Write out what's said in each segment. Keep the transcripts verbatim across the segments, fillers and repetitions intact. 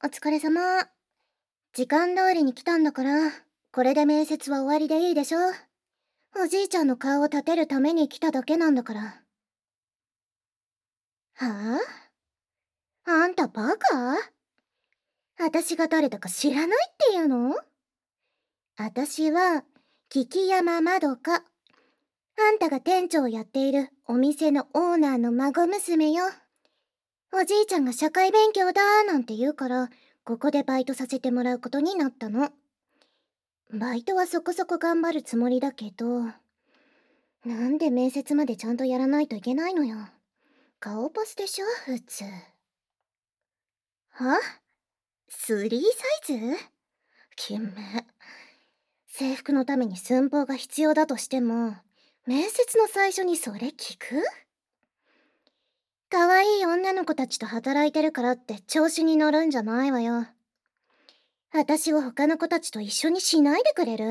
お疲れ様。時間通りに来たんだから、これで面接は終わりでいいでしょ。おじいちゃんの顔を立てるために来ただけなんだから。はあ？あんたバカ？私が誰だか知らないっていうの？私は、菊山まどか。あんたが店長をやっているお店のオーナーの孫娘よ。おじいちゃんが社会勉強だーなんて言うから、ここでバイトさせてもらうことになったの。バイトはそこそこ頑張るつもりだけど、なんで面接までちゃんとやらないといけないのよ。顔パスでしょ、普通。は？ スリー サイズ？きめ。制服のために寸法が必要だとしても、面接の最初にそれ聞く？可愛い女の子たちと働いてるからって調子に乗るんじゃないわよ。私を他の子たちと一緒にしないでくれる？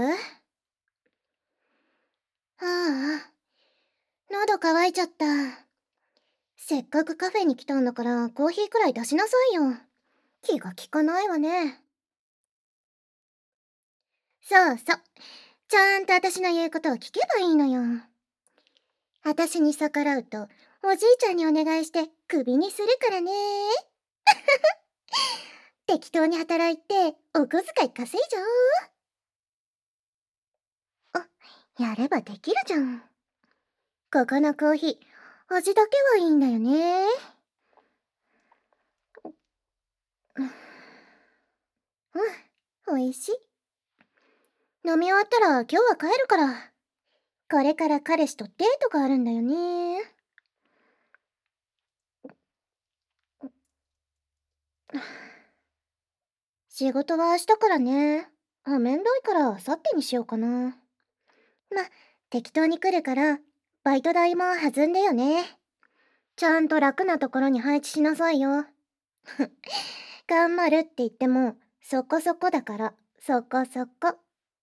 ああ、喉乾いちゃった。せっかくカフェに来たんだからコーヒーくらい出しなさいよ。気が利かないわね。そうそう。ちゃんと私の言うことを聞けばいいのよ。私に逆らうと、おじいちゃんにお願いしてクビにするからね。適当に働いてお小遣い稼いじゃおう。あ、やればできるじゃん。ここのコーヒー、味だけはいいんだよね。うん、美味しい。飲み終わったら今日は帰るから。これから彼氏とデートがあるんだよね。仕事は明日からね。あ、めんどいから明後日にしようかな。ま、適当に来るから、バイト代も弾んでよね。ちゃんと楽なところに配置しなさいよ。頑張るって言っても、そこそこだから、そこそこ。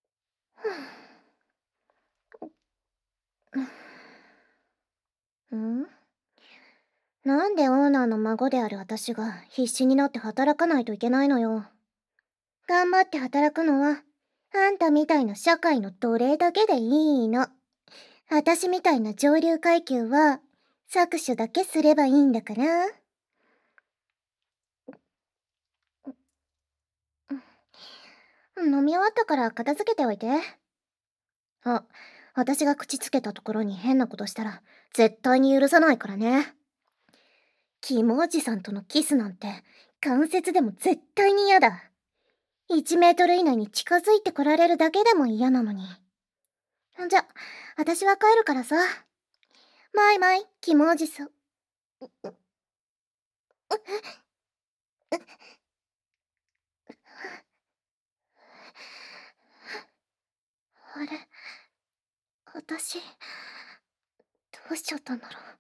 ん？なんでオーナーの孫である私が必死になって働かないといけないのよ。頑張って働くのは、あんたみたいな社会の奴隷だけでいいの。私みたいな上流階級は、搾取だけすればいいんだから。飲み終わったから片付けておいて。あ、私が口つけたところに変なことしたら、絶対に許さないからね。キモおじさんとのキスなんて、関節でも絶対に嫌だ。いちメートル以内に近づいてこられるだけでも嫌なのに。じゃ、私は帰るからさ。マイマイ、キモおじさん。あれ、私、どうしちゃったんだろう。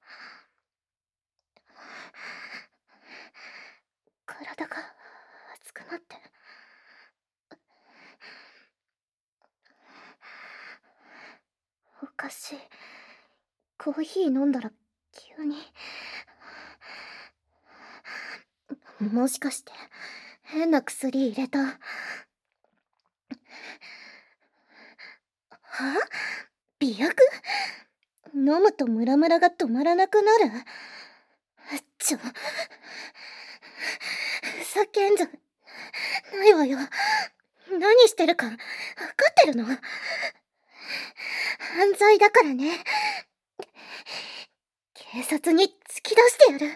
体が熱くなって。おかしい。コーヒー飲んだら急に。もしかして変な薬入れた？は？媚薬？飲むとムラムラが止まらなくなる？ちょ、叫んじゃないわよ。何してるか分かってるの？犯罪だからね。警察に突き出してやる。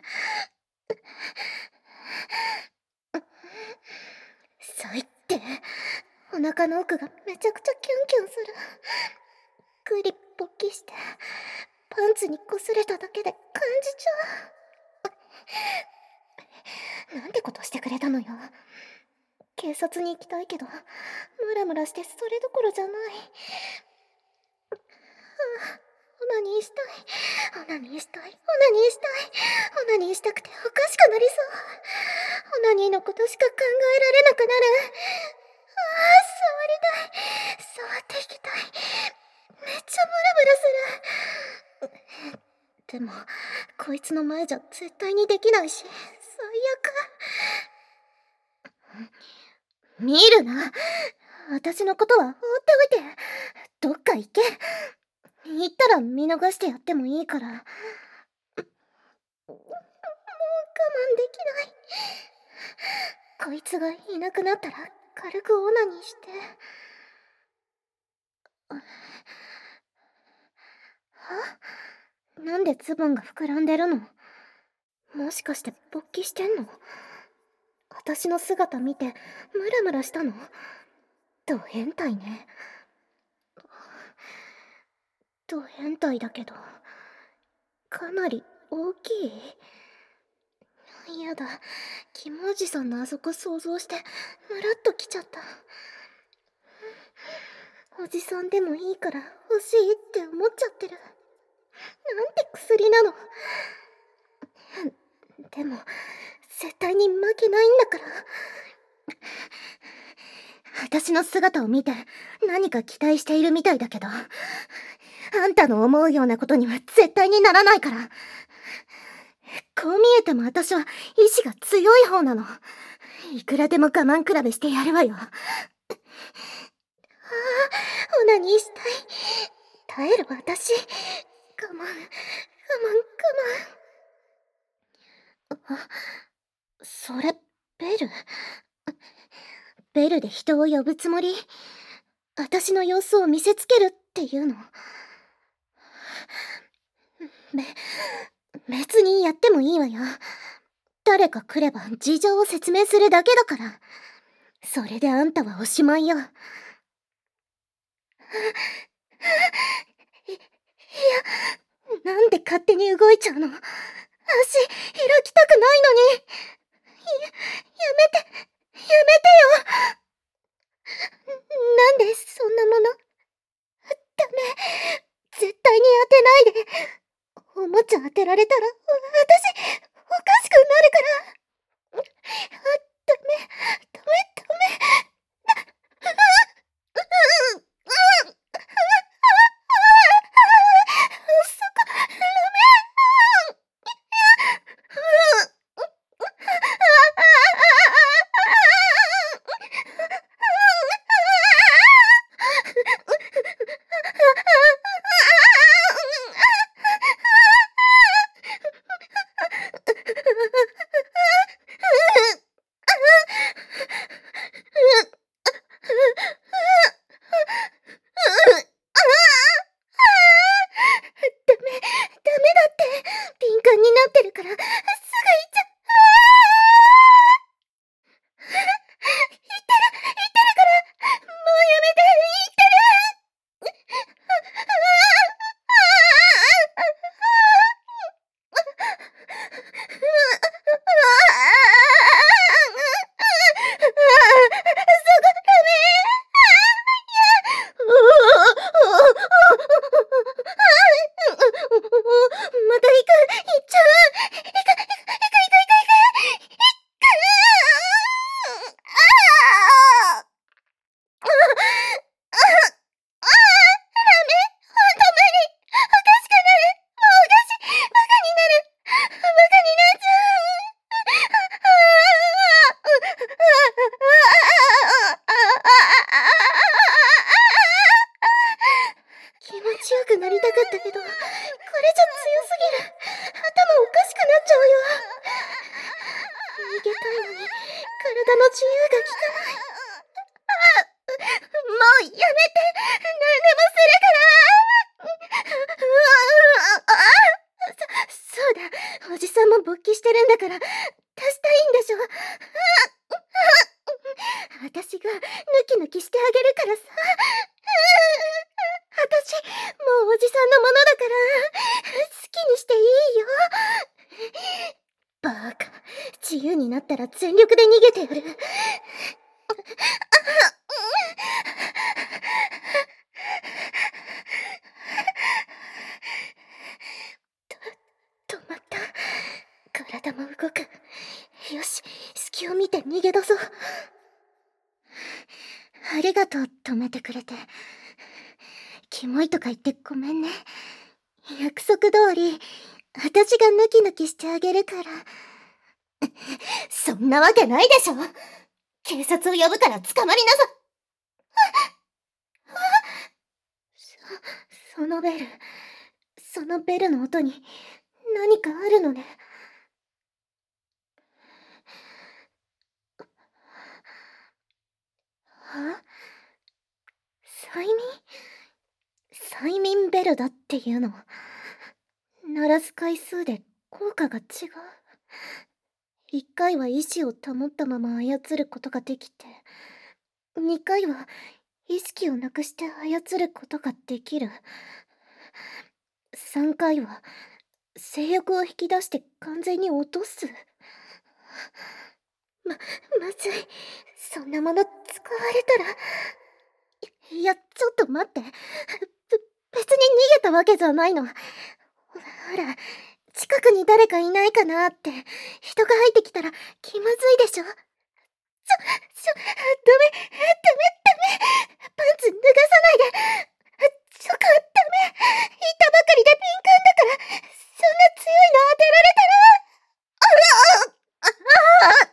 最低。お腹の奥がめちゃくちゃキュンキュンする。グリ勃起してパンツに擦れただけで感じちゃう。なんてことしてくれたのよ。警察に行きたいけどムラムラしてそれどころじゃない。ああ、オナニーしたい、オナニーしたい、オナニーしたい、オナニーしたくておかしくなりそう。オナニーのことしか考えられなくなる。ああ、触りたい、触っていきたい。めっちゃムラムラする。でもこいつの前じゃ絶対にできないし、最悪。 見るな。私のことは放っておいて。どっか行け。行ったら見逃してやってもいいから。もう我慢できない。こいつがいなくなったら軽くオナニーして。は？なんでズボンが膨らんでるの？もしかして勃起してんの？私の姿見てムラムラしたの？ド変態ね。ド変態だけどかなり大きい。やだ、キモおじさんのあそこ想像してムラっときちゃった。おじさんでもいいから欲しいって思っちゃってる。なんて薬なの。でも絶対に負けないんだから。私の姿を見て何か期待しているみたいだけど、あんたの思うようなことには絶対にならないから。こう見えても私は意志が強い方なの。いくらでも我慢比べしてやるわよ。ああ、オナニーしたい。耐える私。我慢、我慢、我慢。あ、それ、ベル。ベルで人を呼ぶつもり？私の様子を見せつけるっていうの？べ、別にやってもいいわよ。誰か来れば事情を説明するだけだから。それであんたはおしまいよ。い、いや、なんで勝手に動いちゃうの？足、開きたくないのに。や、やめて、やめてよ。なんでそんなもの。ダメ。絶対に当てないで。おもちゃ当てられたら、私、おかしくなるから。あ、ダメ、ダメ、ダメ。全力で逃げてやる。と、止まった。体も動く。よし、隙を見て逃げ出そう。ありがとう、止めてくれて。キモいとか言ってごめんね。約束通り、私がヌキヌキしてあげるから。そんなわけないでしょ。 警察を呼ぶから捕まりなさ。そ、そのベル、そのベルの音に何かあるのね。は？催眠？催眠ベルだっていうの。鳴らす回数で効果が違う。一回は意志を保ったまま操ることができて、二回は意識をなくして操ることができる。三回は性欲を引き出して完全に落とす。ま、まずい。そんなもの使われたら。いや、ちょっと待って。べ、別に逃げたわけじゃないの。ほら、近くに誰かいないかなって。人が入ってきたら気まずいでしょ。ちょ、ちょ、ダメ、ダメ、ダメ。パンツ脱がさないで。ちょ、ダメ。行ったばかりで敏感だから、そんな強いの当てられたら。あらああ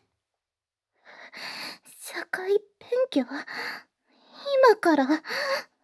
社会勉強？今から？